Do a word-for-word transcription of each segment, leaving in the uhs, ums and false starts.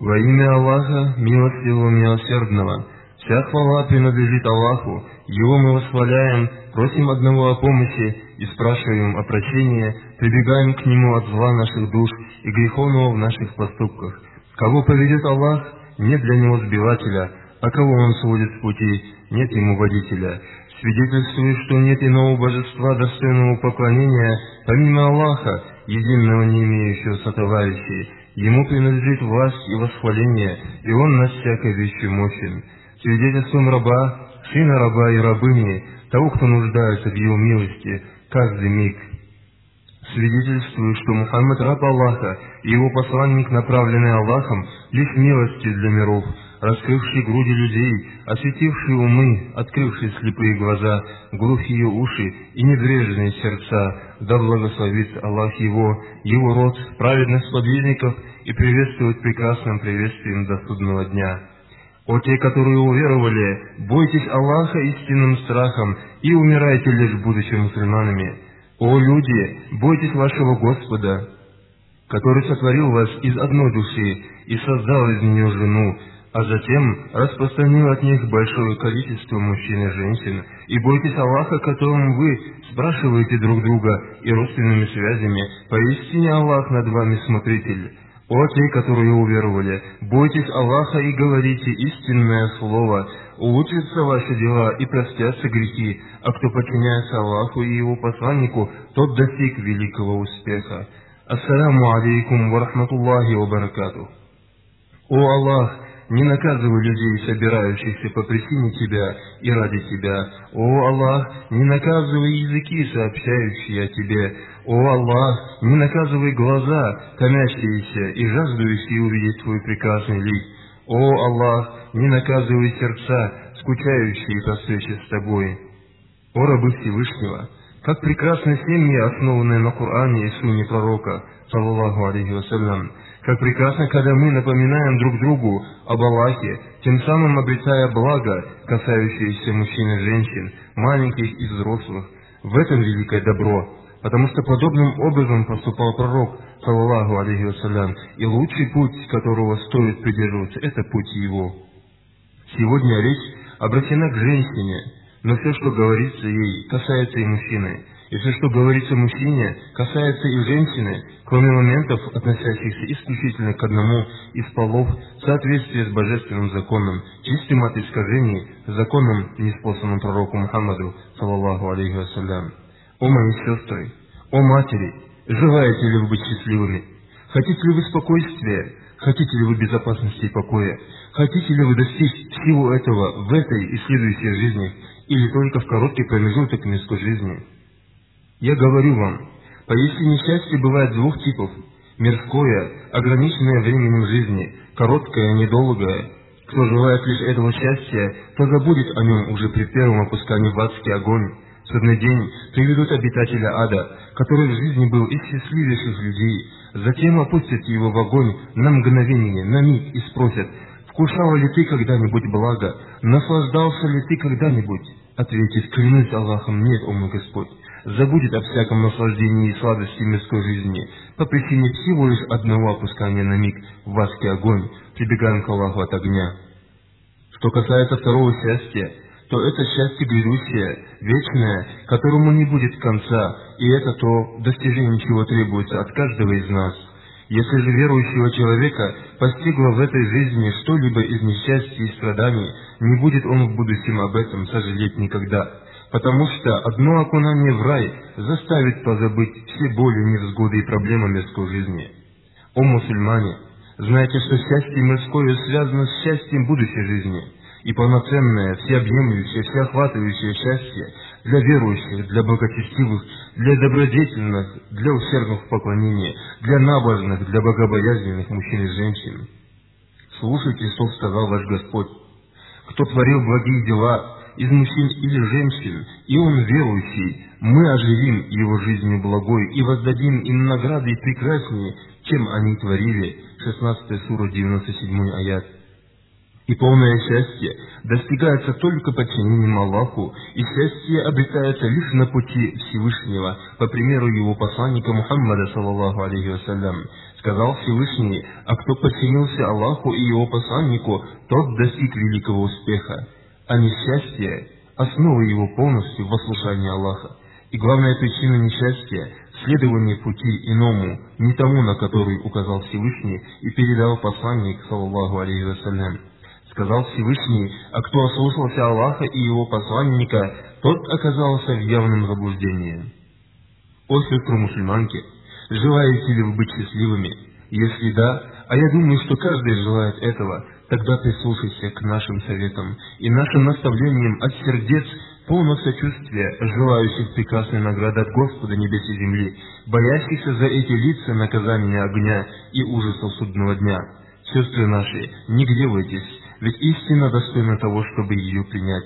Во имя Аллаха, милостивого, милосердного, вся хвала принадлежит Аллаху, Его мы восхваляем, просим одного о помощи и спрашиваем о прощении, прибегаем к Нему от зла наших душ и греховного в наших поступках. Кого поведет Аллах, нет для него сбивателя, а кого Он сводит с пути, нет ему водителя. Свидетельствую, что нет иного божества, достойного поклонения, помимо Аллаха, единого не имеющего сотоварищей. Ему принадлежит власть и восхваление, и Он над всякой вещью мощен. Свидетельствуем раба, сына раба и рабыни, того, кто нуждается в Его милости, каждый миг. Свидетельствую, что Мухаммад раб Аллаха и Его посланник, направленный Аллахом, лишь милости для миров, раскрывший груди людей, осветивший умы, открывший слепые глаза, глухие уши и небрежные сердца, да благословит Аллах Его, Его род, праведных сподвижников и приветствует прекрасным приветствием до судного дня. О те, которые уверовали, бойтесь Аллаха истинным страхом и умирайте лишь будучи мусульманами. О люди, бойтесь вашего Господа, который сотворил вас из одной души и создал из нее жену, а затем распространил от них большое количество мужчин и женщин, и бойтесь Аллаха, которым вы спрашиваете друг друга и родственными связями, поистине Аллах над вами смотритель. О те, которые уверовали, бойтесь Аллаха и говорите истинное слово, улучшатся ваши дела и простятся грехи, а кто подчиняется Аллаху и Его посланнику, тот достиг великого успеха. Ассаляму алейкум ва рахматуллахи ва баракатух. О Аллах, не наказывай людей, собирающихся по причине Тебя и ради Тебя. О Аллах, не наказывай языки, сообщающие о Тебе. О Аллах, не наказывай глаза, томящиеся и жаждущие увидеть Твой прекрасный лик. О Аллах, не наказывай сердца, скучающие по встрече с Тобой. О рабы Всевышнего, как прекрасны семьи, основанные на Коране и Сунне Пророка, саллаллаху алейхи вассалям. Как прекрасно, когда мы напоминаем друг другу об Аллахе, тем самым обретая благо, касающееся мужчин и женщин, маленьких и взрослых. В этом великое добро, потому что подобным образом поступал пророк, саллаллаху алейхи вассалям, и лучший путь, которого стоит придерживаться, это путь его. Сегодня речь обращена к женщине, но все, что говорится ей, касается и мужчины. И все, что говорится мужчине, касается и женщины, кроме моментов, относящихся исключительно к одному из полов в соответствии с божественным законом, чистым от искажений, законом, ниспосланным пророку Мухаммаду, саллаллаху алейхи вассалям. О мои сестры, о матери, желаете ли вы быть счастливыми? Хотите ли вы спокойствия? Хотите ли вы безопасности и покоя? Хотите ли вы достичь всего этого в этой и следующей жизни, или только в короткий промежуток мирской жизни? Я говорю вам, поистине счастье бывает двух типов: мирское, ограниченное временем жизни, короткое, недолгое. Кто желает лишь этого счастья, то забудет о нем уже при первом опускании в адский огонь. В судный день приведут обитателя ада, который в жизни был из счастливейших людей, затем опустят его в огонь на мгновение, на миг и спросят: «Вкушала ли ты когда-нибудь благо? Наслаждался ли ты когда-нибудь?» Ответит: «Клянусь Аллахом, нет, о мой Господь». Забудет о всяком наслаждении и сладости мирской жизни по причине всего лишь одного опускания на миг в адский огонь, прибегаем к Аллаху от огня. Что касается второго счастья, то это счастье грядущее, вечное, которому не будет конца, и это то достижение, чего требуется от каждого из нас. Если же верующего человека постигло в этой жизни что-либо из несчастья и страданий, не будет он в будущем об этом сожалеть никогда, потому что одно окунание в рай заставит позабыть все боли, невзгоды и проблемы мирской жизни. О мусульмане, знайте, что счастье мирское связано с счастьем будущей жизни, и полноценное, всеобъемлющее, всеохватывающее счастье для верующих, для благочестивых, для добродетельных, для усердных в поклонении, для набожных, для богобоязненных мужчин и женщин. Слушайте, что сказал ваш Господь. Кто творил благие дела из мужчин или женщин, и он верующий, мы оживим его жизнью благой и воздадим им награды прекраснее, чем они творили. шестнадцатая сура, девяносто седьмой аят. И полное счастье достигается только подчинением Аллаху, и счастье обретается лишь на пути Всевышнего, по примеру его посланника Мухаммада, саллаллаху алейхи вассалям. Сказал Всевышний: а кто подчинился Аллаху и его посланнику, тот достиг великого успеха. А несчастье – основа его полностью в послушании Аллаха. И главная причина несчастья – следование пути иному, не тому, на который указал Всевышний и передал посланник, саллаллаху алейхи вассалям. Сказал Всевышний: а кто ослушался Аллаха и его посланника, тот оказался в явном заблуждении. О сестры мусульманки, желаете ли вы быть счастливыми? Если да, а я думаю, что каждый желает этого, тогда прислушайся к нашим советам и нашим наставлениям от сердец, полного сочувствия, желающих прекрасной награды от Господа небес и земли, боящихся за эти лица наказания огня и ужасов судного дня. Сестры наши, не гневайтесь, ведь истина достойна того, чтобы ее принять.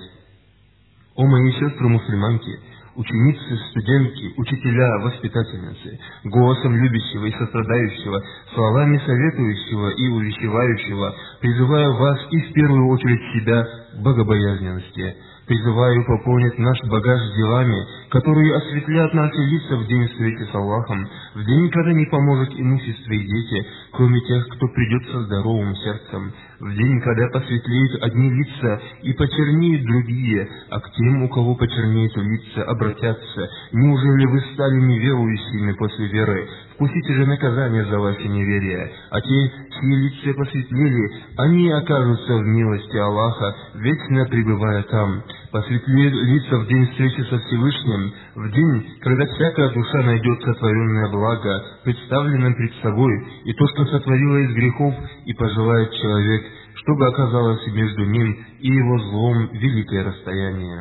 О мои сестры мусульманки, ученицы, студентки, учителя, воспитательницы, голосом любящего и сострадающего, словами советующего и увещевающего, призываю вас и в первую очередь себя к богобоязненности. Призываю пополнить наш багаж делами, которые осветлят наши лица в день встречи с Аллахом, в день, когда не поможет имущество и дети, кроме тех, кто придет со здоровым сердцем, в день, когда посветлеют одни лица и почернеют другие, а к тем, у кого почернеют лица, обратятся: неужели вы стали неверующими после веры? Вкусите же наказание за ваше неверие, а те, чьи лица посветлели, они окажутся в милости Аллаха, вечно пребывая там. Посветлеют лица в день встречи со Всевышним, в день, когда всякая душа найдет сотворенное благо, представленное пред собой, и то, что сотворило из грехов, и пожелает человек, чтобы оказалось между ним и его злом великое расстояние.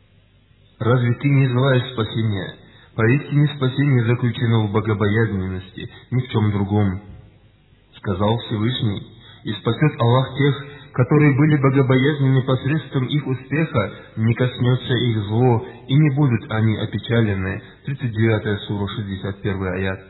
Разве ты не желаешь спасения? Поистине спасение заключено в богобоязненности, ни в чем другом. Сказал Всевышний: и спасет Аллах тех, которые были богобоязненны посредством их успеха, не коснется их зло, и не будут они опечалены. тридцать девятая сура, шестьдесят первый аят.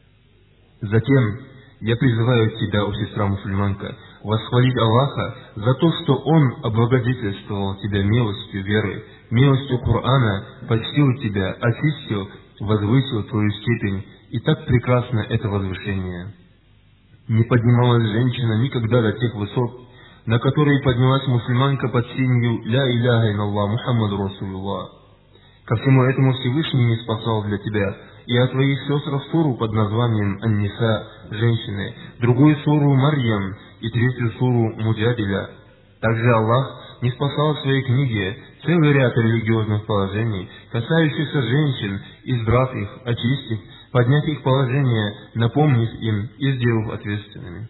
Затем я призываю тебя, о сестра мусульманка, восхвалить Аллаха за то, что Он облагодетельствовал тебя милостью веры, милостью Корана, почтил тебя, очистил, возвысил твою степень, и так прекрасно это возвышение. Не поднималась женщина никогда до тех высот, на которые поднялась мусульманка под сенью «Ля иляха илlallah Мухаммаду Расулуллах». Ко всему этому Всевышний не спасал для тебя и от твоих сестр суру под названием Ан-Ниса, женщины, другую суру Марьям и третью суру Муджадиля. Также Аллах не спасал в своей книге целый ряд религиозных положений, касающихся женщин, избрав их, очистив, подняв их положение, напомнив им и сделав ответственными.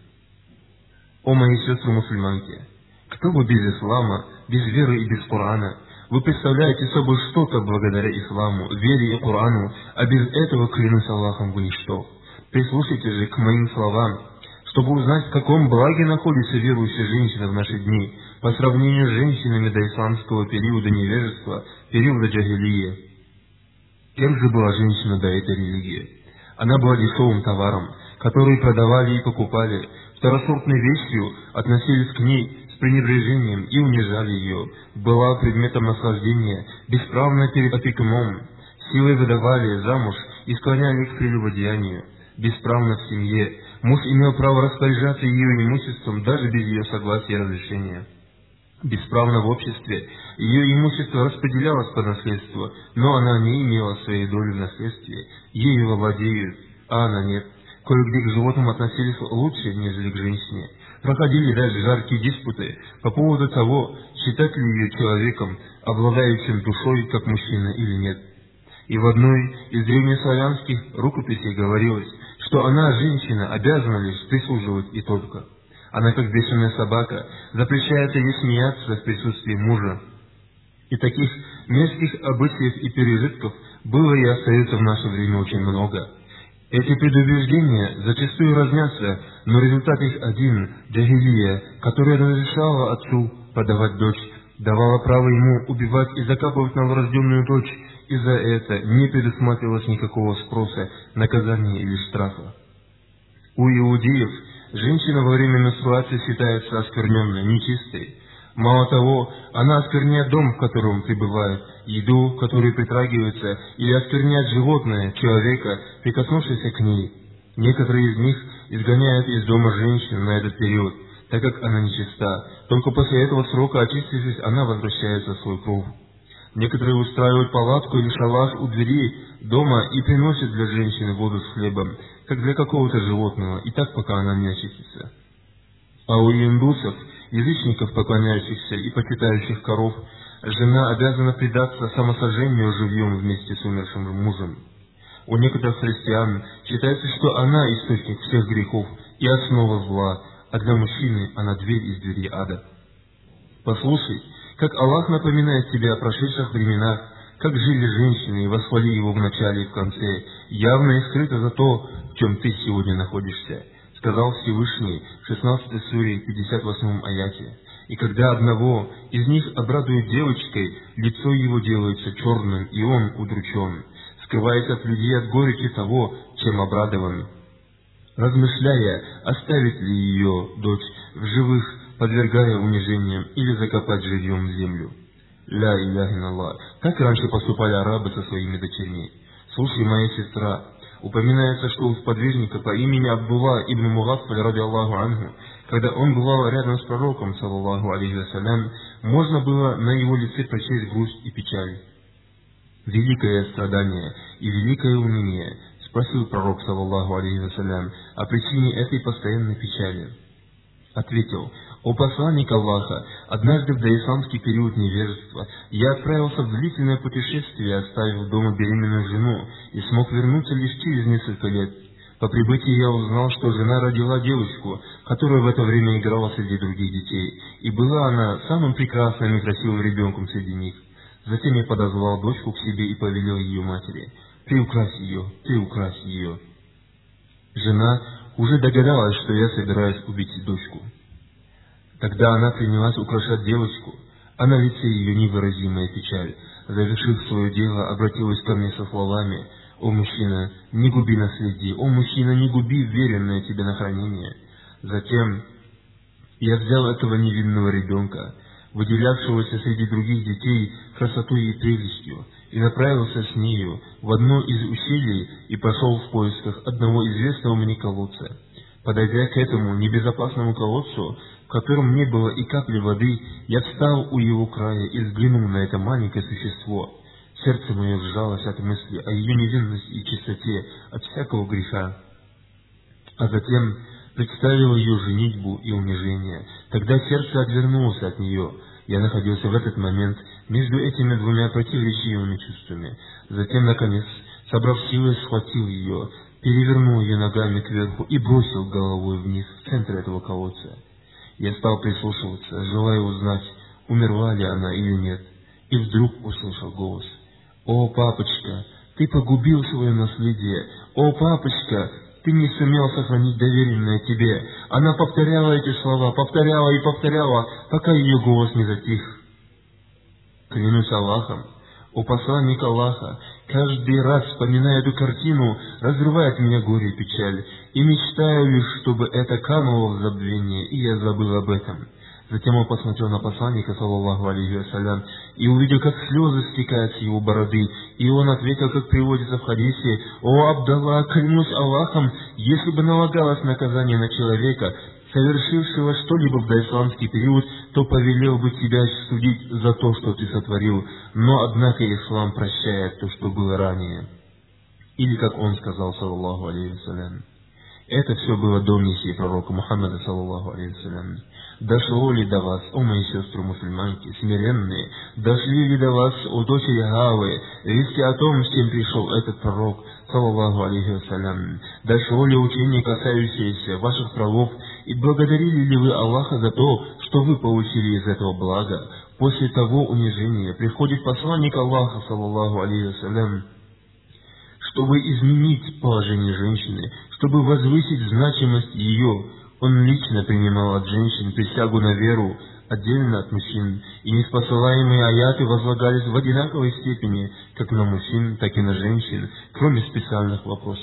О мои сестры мусульманки, кто бы без ислама, без веры и без Корана? Вы представляете собой что-то благодаря исламу, вере и Корану, а без этого, клянусь Аллахом, вы ничто. Прислушайтесь же к моим словам, чтобы узнать, в каком благе находится верующая женщина в наши дни, по сравнению с женщинами до исламского периода невежества, периода джахилии. Кем же была женщина до этой религии? Она была дешевым товаром, который продавали и покупали, второсортной вещью, относились к ней с пренебрежением и унижали ее, была предметом наслаждения, бесправна перед опекуном, силой выдавали замуж и склоняли к прелюбодеянию, бесправна в семье, муж имел право распоряжаться ее имуществом даже без ее согласия и разрешения. Бесправна в обществе, ее имущество распределялось по наследству, но она не имела своей доли в наследстве, ею владеют, а она нет. Кое-где к животным относились лучше, нежели к женщине. Проходили даже жаркие диспуты по поводу того, считать ли ее человеком, обладающим душой, как мужчина, или нет. И в одной из древнеславянских рукописей говорилось, что она, женщина, обязана лишь прислуживать и только. Она, как бешеная собака, запрещается ей смеяться в присутствии мужа. И таких мерзких обычаев и пережитков было и остается в наше время очень много. Эти предубеждения зачастую разнятся, но результат их один – джахилия, которая разрешала отцу подавать дочь, давала право ему убивать и закапывать новорожденную дочь, и за это не предусматривалось никакого спроса, наказания или штрафа. У иудеев женщина во время менструации считается оскверненной, нечистой. Мало того, она оскверняет дом, в котором пребывает, еду, к которой притрагивается, или оскверняет животное, человека, прикоснувшегося к ней. Некоторые из них изгоняют из дома женщин на этот период, так как она нечиста. Только после этого срока, очистившись, она возвращается в свой кров. Некоторые устраивают палатку или шалаш у двери дома и приносят для женщины воду с хлебом, как для какого-то животного, и так, пока она не очистится. А у индусов, язычников, поклоняющихся и почитающих коров, жена обязана предаться самосожжению живьем вместе с умершим мужем. У некоторых христиан считается, что она источник всех грехов и основа зла, а для мужчины она дверь из двери ада. Послушай, как Аллах напоминает тебе о прошедших временах, как жили женщины, и восхвали Его в начале и в конце, явно и скрыто за то, в чем ты сегодня находишься, сказал Всевышний в шестнадцатой суре, пятьдесят восьмом аяте. И когда одного из них обрадуют девочкой, лицо его делается черным, и он удручен, скрываясь от людей от горечи того, чем обрадован, размышляя, оставить ли ее дочь в живых, подвергая унижениям, или закопать живьем в землю. Ля иляха илlallah. Так раньше поступали арабы со своими дочерьми. Слушай, моя сестра, упоминается, что у сподвижника по имени Абдулла ибн Мугаффаль, ради Аллаху анху, когда он бывал рядом с пророком, саллаллаху алейхи вассалям, можно было на его лице прочесть грусть и печаль. Великое страдание и великое уныние, спросил пророк, саллаллаху алейхи вассалям, о причине этой постоянной печали. Ответил: «О посланник Аллаха, однажды в доисламский период невежества я отправился в длительное путешествие, оставив дома беременную жену, и смог вернуться лишь через несколько лет. По прибытии я узнал, что жена родила девочку, которая в это время играла среди других детей, и была она самым прекрасным и красивым ребенком среди них. Затем я подозвал дочку к себе и повелел ее матери: приукрась ее, приукрась ее. Жена уже догадалась, что я собираюсь убить дочку. Тогда она принялась украшать девочку, а на лице ее невыразимая печаль. Завершив свое дело, обратилась ко мне со словами: «О мужчина, не губи наследие! О мужчина, не губи веренное тебе на хранение!» Затем я взял этого невинного ребенка, выделявшегося среди других детей красотой и прелестью, и направился с нею в одно из ущелий и пошел в поисках одного известного мне колодца. Подойдя к этому небезопасному колодцу, в котором не было и капли воды, я встал у его края и взглянул на это маленькое существо. Сердце мое сжалось от мысли о ее невинности и чистоте от всякого греха. А затем представил ее женитьбу и унижение. Тогда сердце отвернулось от нее. Я находился в этот момент между этими двумя противоречивыми чувствами. Затем, наконец, собрав силы, схватил ее, перевернул ее ногами кверху и бросил головой вниз в центр этого колодца. Я стал прислушиваться, желая узнать, умерла ли она или нет, и вдруг услышал голос: «О, папочка, ты погубил свое наследие! О, папочка, ты не сумел сохранить доверенное тебе!» Она повторяла эти слова, повторяла и повторяла, пока ее голос не затих. Клянусь Аллахом, о посланник Аллаха, каждый раз, вспоминая эту картину, разрывает меня горе и печаль, и мечтаю лишь, чтобы это кануло в забвение, и я забыл об этом. Затем он посмотрел на посланника, саллаллаху алейхи вассалям, и увидел, как слезы стекают с его бороды, и он ответил, как приводится в хадисе: «О, Абдалла, клянусь Аллахом, если бы налагалось наказание на человека, совершившего что-либо в доисламский период, то повелел бы тебя судить за то, что ты сотворил, но однако ислам прощает то, что было ранее». Или, как он сказал, саллаллаху алейхи вассалям. Это все было до миссии пророка Мухаммада, саллаллаху алейхи вассалям. Дошло ли до вас, о мои сестры-мусульманки, смиренные, дошли ли до вас, о дочери Гавы, вести о том, с чем пришел этот пророк, саллаллаху алейхи вассалям? Дошло ли учение, касающееся ваших правов, и благодарили ли вы Аллаха за то, что вы получили из этого блага? После того унижения приходит посланник Аллаха, саллаллаху алейхи вассалям, чтобы изменить положение женщины, чтобы возвысить значимость ее. Он лично принимал от женщин присягу на веру, отдельно от мужчин, и неспосылаемые аяты возлагались в одинаковой степени как на мужчин, так и на женщин, кроме специальных вопросов.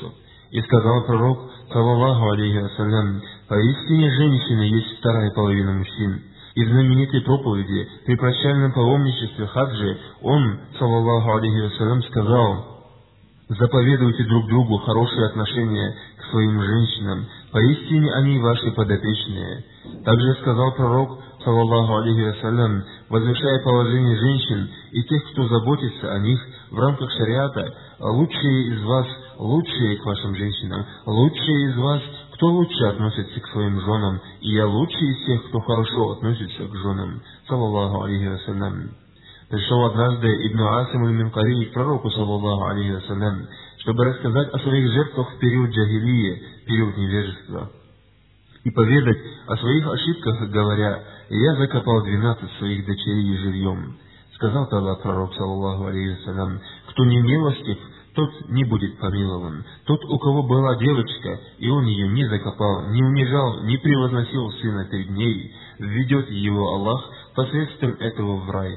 И сказал пророк, саллаллаху алейхи вассалям: поистине женщина есть вторая половина мужчин. И в знаменитой проповеди при прощальном паломничестве хаджи он, саллаллаху алейхи вассалям, сказал: заповедуйте друг другу хорошие отношения к своим женщинам, поистине они ваши подопечные. Также сказал пророк, саллаллаху алейхи вассалям, возвышая положение женщин и тех, кто заботится о них в рамках шариата: лучшие из вас лучшие к вашим женщинам, лучшие из вас, кто лучше относится к своим женам, и я лучший из тех, кто хорошо относится к женам, саллаллаху алейхи вассалям. Пришел однажды Ибн Асим аль-Минкари к пророку, саллаллаху алейхи вассалям, чтобы рассказать о своих жертвах в период джахилии, период невежества, и поведать о своих ошибках, говоря: «Я закопал двенадцать своих дочерей живьем». Сказал тогда пророк, саллаллаху алейхи вассалям: «Кто не милостив, тот не будет помилован. Тот, у кого была девочка, и он ее не закопал, не унижал, не превозносил сына перед ней, введет его Аллах посредством этого в рай».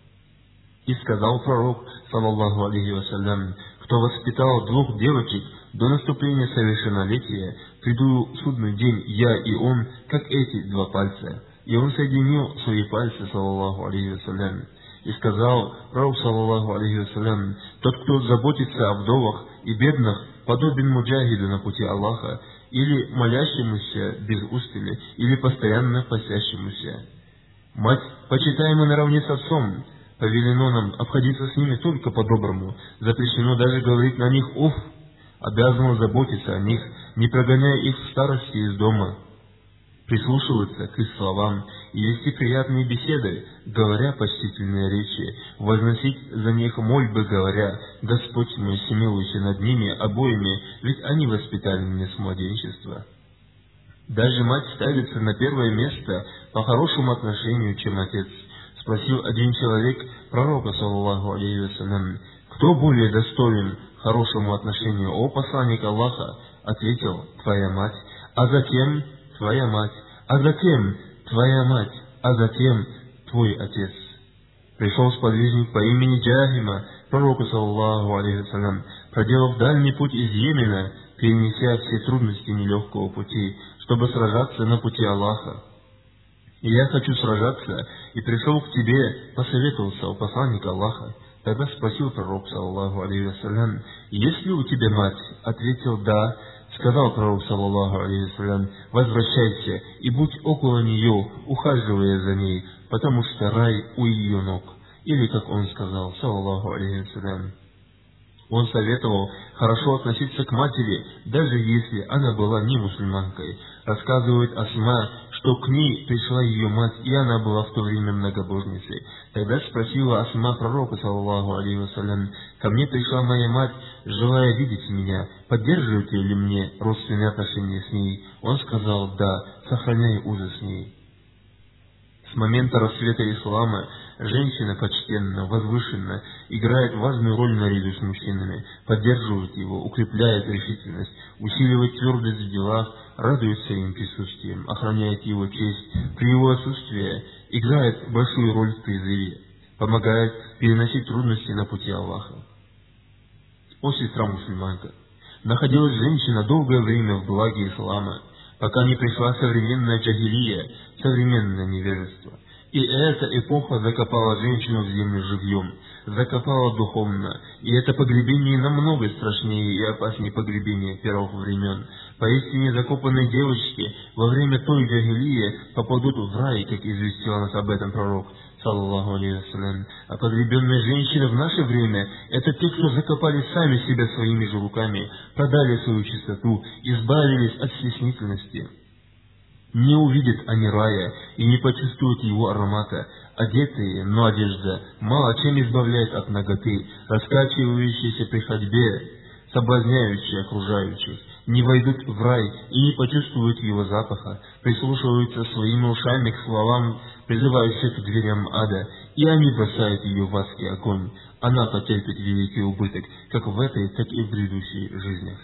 И сказал пророк, саллаллаху алейхи вассалям: кто воспитал двух девочек до наступления совершеннолетия, приду в судный день я и он, как эти два пальца. И он соединил свои пальцы, саллаллаху алейхи вассалям. И сказал пророк, саллаллаху алейхи вассалям: тот, кто заботится о вдовах и бедных, подобен муджахиду на пути Аллаха, или молящемуся без устали, или постоянно постящемуся. Мать почитаема наравне с отцом. Повелено нам обходиться с ними только по-доброму, запрещено даже говорить на них «уф», обязано заботиться о них, не прогоняя их в старости из дома, прислушиваться к их словам и вести приятные беседы, говоря почтительные речи, возносить за них мольбы, говоря: «Господь мой, смилуйся над ними обоими, ведь они воспитали меня с младенчества». Даже мать ставится на первое место по хорошему отношению, чем отец. Спросил один человек пророка, саллаллаху алейхи вассалям: кто более достоин хорошему отношению, о посланник Аллаха? Ответил: твоя мать, а затем твоя мать, а затем твоя мать, а затем твой отец. Пришел сподвижник по имени Джахима к пророку, саллаллаху алейхи вассалям, проделав дальний путь из Йемена, перенеся все трудности нелегкого пути, чтобы сражаться на пути Аллаха. И я хочу сражаться, и пришел к тебе, посоветовался у посланника Аллаха. Тогда спросил пророк, саллаллаху алейхи вассалям: есть ли у тебя мать? Ответил: да. Сказал пророк, саллаллаху алейхи вассалям: возвращайся и будь около нее, ухаживая за ней, потому что рай у ее ног. Или, как он сказал, саллаллаху алейхи вассалям, он советовал хорошо относиться к матери, даже если она была не мусульманкой. Рассказывает Асма, что к ней пришла ее мать, и она была в то время многобожницей. Тогда спросила Асма пророка, саллаллаху алейхи вассалям: ко мне пришла моя мать, желая видеть меня, поддерживаете ли мне родственные отношения с ней? Он сказал: да, сохраняй узы с ней. С момента расцвета ислама женщина почтенно, возвышенно играет важную роль наряду с мужчинами, поддерживает его, укрепляет решительность, усиливает твердость в делах, радуется им присутствием, охраняет его честь, при его отсутствии играет большую роль в призыве, помогает переносить трудности на пути Аллаха. О сестра-мусульманка! Находилась женщина долгое время в благе ислама, пока не пришла современная джахилия, современное невежество. И эта эпоха закопала женщину в землю живьем, закопала духовно, и это погребение намного страшнее и опаснее погребения первых времен. Поистине закопанные девочки во время той джахилии попадут в рай, как известил нас об этом пророк, саллаллаху алейхи вассалям. А погребенные женщины в наше время – это те, кто закопали сами себя своими же руками, продали свою чистоту, избавились от стеснительности. Не увидят они рая и не почувствуют его аромата. Одетые, но одежда мало чем избавляет от наготы, раскачивающиеся при ходьбе, соблазняющие окружающих, не войдут в рай и не почувствуют его запаха, прислушиваются своими ушами к словам, призывающих к дверям ада, и они бросают ее в адский огонь. Она потерпит великий убыток, как в этой, так и в грядущей жизнях.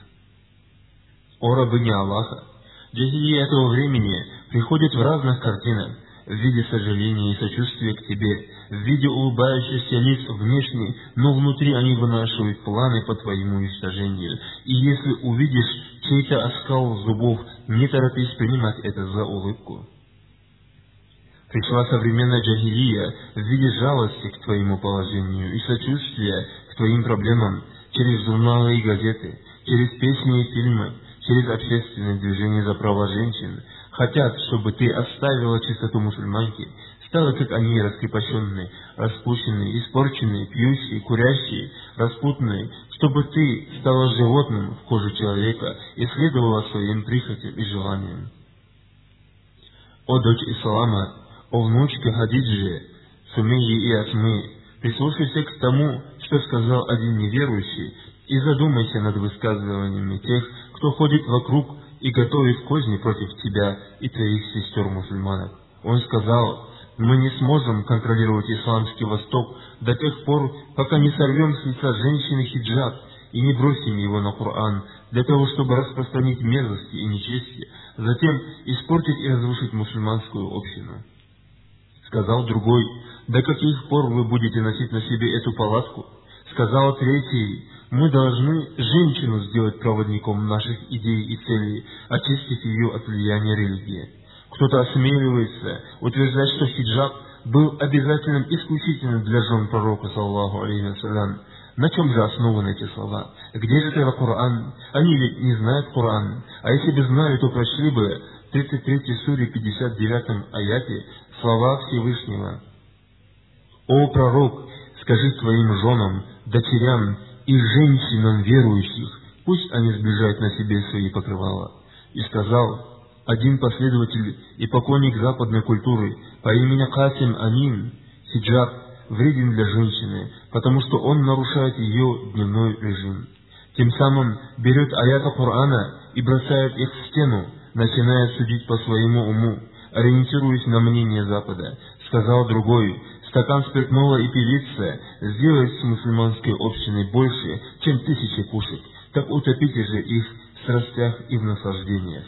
О рабыня Аллаха! Джахилия этого времени приходит в разных картинах. в виде сожаления и сочувствия к тебе, в виде улыбающихся лиц внешне, но внутри они вынашивают планы по твоему уничтожению. И если увидишь чей-то оскал зубов, не торопись принимать это за улыбку. Пришла современная джахилия в виде жалости к твоему положению и сочувствия к твоим проблемам через журналы и газеты, через песни и фильмы, через общественные движения за права женщин. Хотят, чтобы ты оставила чистоту мусульманки, стала как они, раскрепощенные, распущенные, испорченные, пьющие, курящие, распутные, чтобы ты стала животным в коже человека и следовала своим прихотям и желаниям. О дочь Ислама, о внучке Хадиджи, Сумейи и Асмы, прислушайся к тому, что сказал один неверующий, и задумайся над высказываниями тех, кто ходит вокруг и готовит козни против тебя и твоих сестер-мусульманок. Он сказал: мы не сможем контролировать исламский Восток до тех пор, пока не сорвем с лица женщины хиджаб и не бросим его на Коран, для того, чтобы распространить мерзости и нечестие, затем испортить и разрушить мусульманскую общину. Сказал другой: до каких пор вы будете носить на себе эту палатку? Сказал третий: мы должны женщину сделать проводником наших идей и целей, очистив ее от влияния религии. Кто-то осмеливается утверждать, что хиджаб был обязательным исключительно для жен пророка, саллаллаху алейхи вассалям. На чем же основаны эти слова? Где же это Коран? Они ведь не знают Коран. А если бы знали, то прочли бы в тридцать третьей суре пятьдесят девятом аяте слова Всевышнего: «О пророк, скажи твоим женам, дочерям и женщинам верующих, пусть они сближают на себе свои покрывала». И сказал один последователь и поклонник западной культуры по имени Касим Амин: хиджаб вреден для женщины, потому что он нарушает ее дневной режим. Тем самым берет аяты Корана и бросает их в стену, начиная судить по своему уму, ориентируясь на мнение Запада. Сказал другой: стакан спиртного и певица сделает с мусульманской общиной больше, чем тысячи пушек, так утопите же их в страстях и в наслаждениях.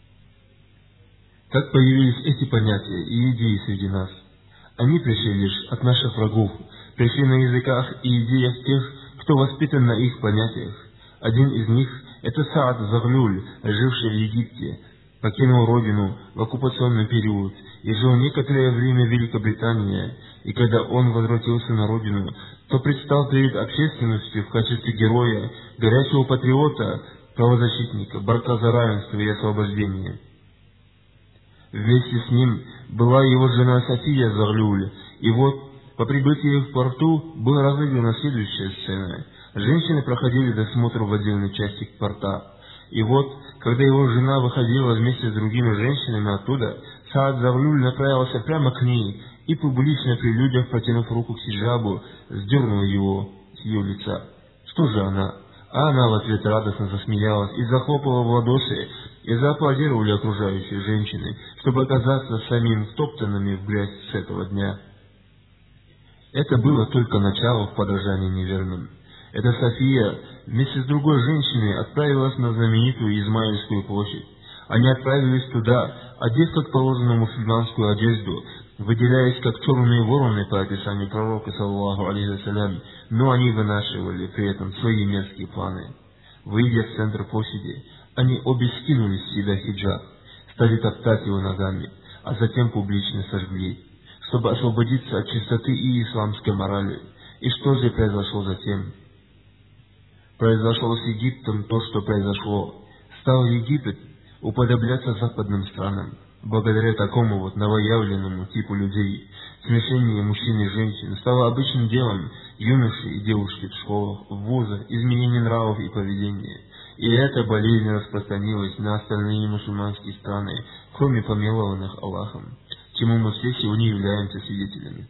Как появились эти понятия и идеи среди нас? Они пришли лишь от наших врагов, пришли на языках и идеях тех, кто воспитан на их понятиях. Один из них – это Саад Заглюль, живший в Египте, покинул родину в оккупационный период и жил некоторое время в Великобритании, и когда он возвратился на родину, то предстал перед общественностью в качестве героя, горячего патриота, правозащитника, борца за равенство и освобождение. Вместе с ним была его жена София Заглюль, и вот по прибытии в порту была разыграна следующая сцена. Женщины проходили досмотр в отдельной части порта, и вот, когда его жена выходила вместе с другими женщинами оттуда, Саад Заглюль направился прямо к ней и, публично при людях, протянув руку к хиджабу, сдернул его с ее лица. Что же она? А она в ответ радостно засмеялась и захлопала в ладоши, и зааплодировали окружающие женщины, чтобы оказаться самим втоптанными в грязь с этого дня. Это было только начало в подражании неверным. Эта София вместе с другой женщиной отправилась на знаменитую Измаильскую площадь. Они отправились туда, одев как положено мусульманскую одежду, выделяясь как черные вороны по описанию пророка, саллаллаху алейхи вассалям, но они вынашивали при этом свои мерзкие планы. Выйдя в центр площади, они обе скинули с себя хиджаб, стали топтать его ногами, а затем публично сожгли, чтобы освободиться от чистоты и исламской морали. И что же произошло затем? Произошло с Египтом то, что произошло. Стал Египет уподобляться западным странам, благодаря такому вот новоявленному типу людей. Смешение мужчин и женщин стало обычным делом. Юноши и девушки в школах, в вузах, изменение нравов и поведения. И эта болезнь распространилась на остальные мусульманские страны, кроме помилованных Аллахом, чему мы все сегодня являемся свидетелями.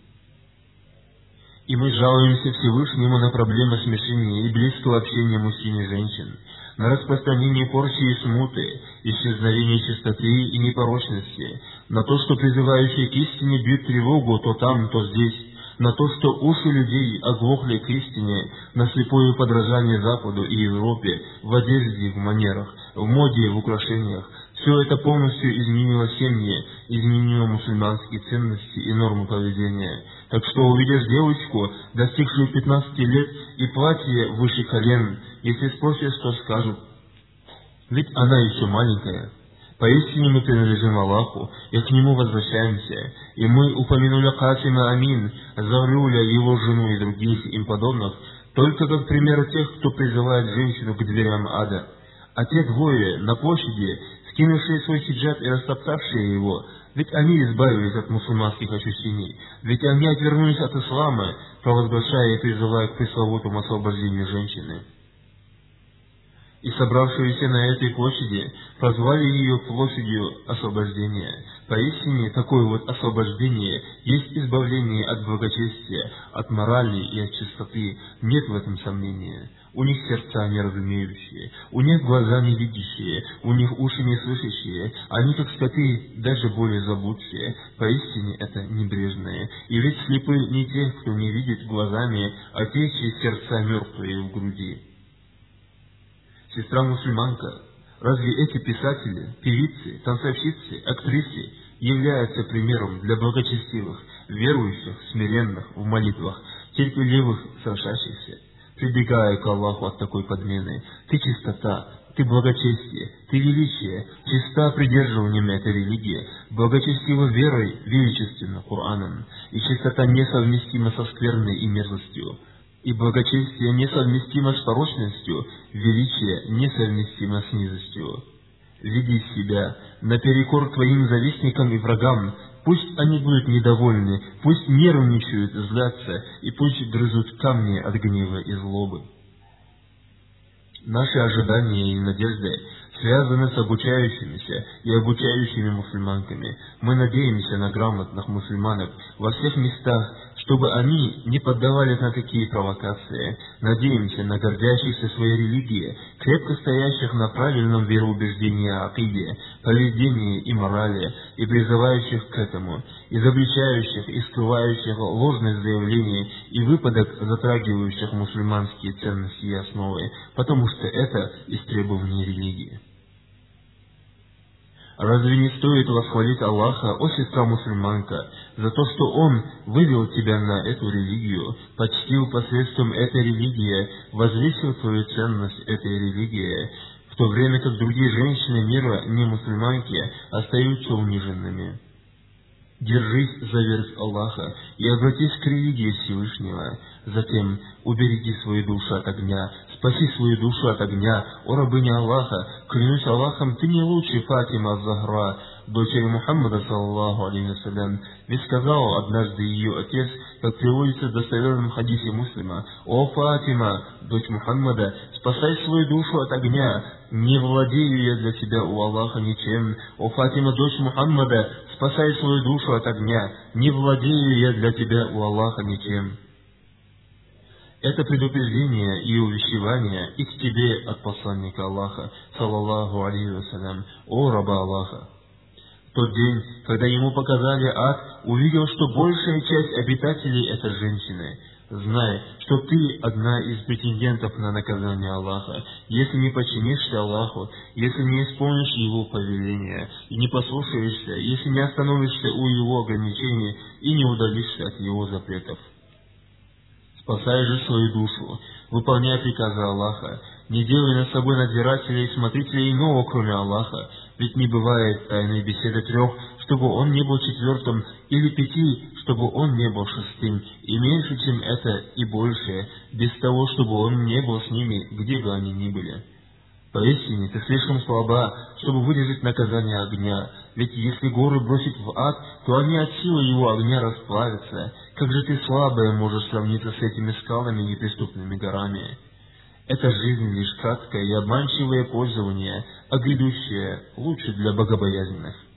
И мы жалуемся Всевышнему на проблемы смешения и близкого общения мужчин и женщин, на распространение порчи и смуты, исчезновение чистоты и непорочности, на то, что призывающие к истине бьют тревогу то там, то здесь, на то, что уши людей оглохли к истине, на слепое подражание Западу и Европе в одежде, в манерах, в моде и в украшениях. Все это полностью изменило семьи, изменило мусульманские ценности и нормы поведения. Так что увидишь девочку, достигшую пятнадцати лет, и платье выше колен, если спросишь, что скажут? Ведь она еще маленькая. Поистине мы принадлежим Аллаху, и к Нему возвращаемся. И мы упомянули Касима Амин, Завлюля, его жену и других им подобных, только как пример тех, кто призывает женщину к дверям ада. А те двое на площади, скинувшие свой хиджаб и растоптавшие его, ведь они избавились от мусульманских ощущений, ведь они отвернулись от ислама, провозглашая и призывая к пресловутому освобождению женщины. И собравшиеся на этой площади прозвали ее площадью освобождения. Поистине, такое вот освобождение есть избавление от благочестия, от морали и от чистоты. Нет в этом сомнения. У них сердца неразумеющие, у них глаза невидящие, у них уши не слышащие, они как скоты, даже более заблудшие. Поистине это небрежные. И ведь слепы не те, кто не видит глазами, а те, чьи сердца мертвые в груди. Сестра-мусульманка, разве эти писатели, певицы, танцовщицы, актрисы являются примером для благочестивых, верующих, смиренных в молитвах, терпеливых, совершающихся, прибегая к Аллаху от такой подмены? Ты чистота, ты благочестие, ты величие, чиста придерживанием этой религии, благочестива верой, величественно Кораном, и чистота несовместима со скверной и мерзостью. И благочестие несовместимо с порочностью, величие несовместимо с низостью. Веди себя наперекор твоим завистникам и врагам, пусть они будут недовольны, пусть нервничают, злятся, и пусть грызут камни от гнева и злобы. Наши ожидания и надежды связаны с обучающимися и обучающими мусульманками. Мы надеемся на грамотных мусульманок во всех местах, чтобы они не поддавались на такие провокации. Надеемся на гордящихся своей религией, крепко стоящих на правильном вероубеждении о акиде, поведении и морали, и призывающих к этому, изобличающих и скрывающих ложные заявления и выпадок, затрагивающих мусульманские ценности и основы, потому что это из требований религии. Разве не стоит восхвалить Аллаха, о сестра-мусульманка, за то, что Он вывел тебя на эту религию, почтил посредством этой религии, возвысил твою ценность этой религии, в то время как другие женщины мира, не мусульманки, остаются униженными? Держись за верх Аллаха и обратись к религии Всевышнего. Затем убереги свою душу от огня, спаси свою душу от огня, о рабыня Аллаха, клянусь Аллахом, ты не лучше Фатима Захра, дочери Мухаммада, саллаллаху алейхи вассалям. Ведь сказал однажды ее отец, как приводится в достоверном хадисе Муслима: «О Фатима, дочь Мухаммада, спасай свою душу от огня, не владею я для тебя у Аллаха ничем. О Фатима, дочь Мухаммада, спасай свою душу от огня, не владею я для тебя у Аллаха ничем». Это предупреждение и увещевание и к тебе от посланника Аллаха, саллаллаху алейхи вассалям, о раба Аллаха. В тот день, когда ему показали ад, увидел, что большая часть обитателей — это женщины. Знай, что ты одна из претендентов на наказание Аллаха, если не подчинишься Аллаху, если не исполнишь Его повеления и не послушаешься, если не остановишься у Его ограничений и не удалишься от Его запретов. Спасай же свою душу, выполняй приказы Аллаха, не делай над собой надзирателей и смотрителей иного, кроме Аллаха, ведь не бывает тайной беседы трех, чтобы он не был четвертым, или пяти, чтобы он не был шестым, и меньше, чем это, и больше, без того, чтобы он не был с ними, где бы они ни были. Поистине, ты слишком слаба, чтобы выдержать наказание огня, ведь если горы бросить в ад, то они от силы его огня расплавятся. Как же ты слабая можешь сравниться с этими скалами и неприступными горами? Эта жизнь лишь краткое и обманчивое пользование, а грядущее лучше для богобоязненных.